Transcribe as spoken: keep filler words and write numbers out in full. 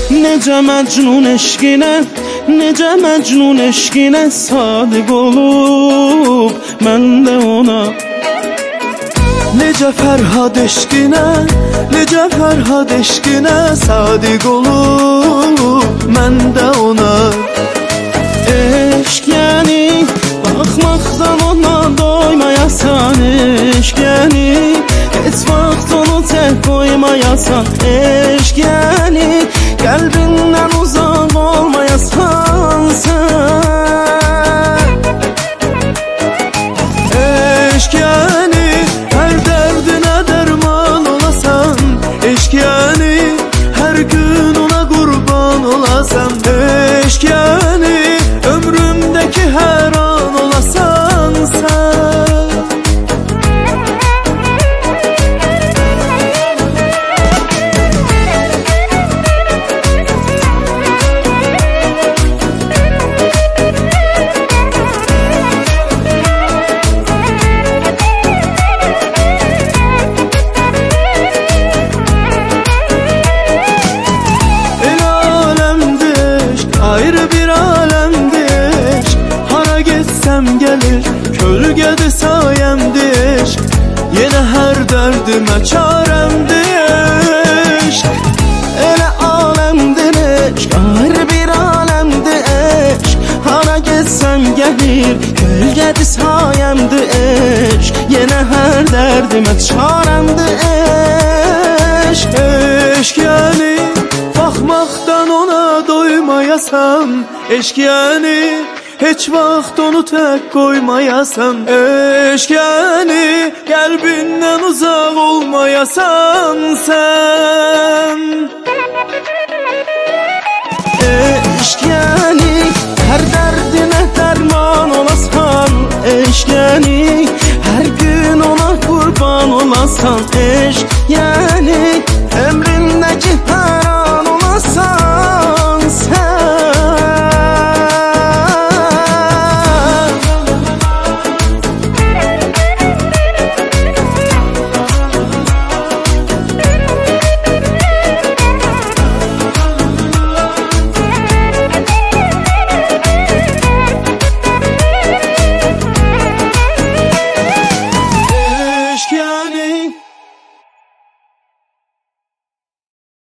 Necə məcnun eşqinə, necə məcnun eşqinə sadiq olub mən də ona. Necə Fərhad eşqinə, necə Fərhad eşqinə sadiq olub mən də ona. Eşq yəni baxmaqdan ona doymayasan, eşq yəni heç vaxt onu tək qoymayasan, eşq yəni qəlbindən uzaq olmayasan sən. Eşq yəni hər dərdinə dərman olasan, eşq yəni hər gün ona qurban olasan, eşq yəni ömrümdəki hər an olasan sən. Gəlir kölgədir sayəmdir eşq, yenə hər dərdimə çarəmdir eşq. Elə aləmdir eşq, ayrı bir aləmdir eşq, hara getsəm gəlir kölgədir sayəmdir eşq, yenə hər dərdimə çarəmdir eşq. Eşq yəni baxmaqdan ona doymayasan, eşq yəni heç vaxt onu tək qoymayasan, eşq yəni qəlbindən uzaq olmayasan sən. Eşq yəni hər dərdinə dərman olasan, eşq yəni hər gün ona qurban olasan, eşq yəni ömrü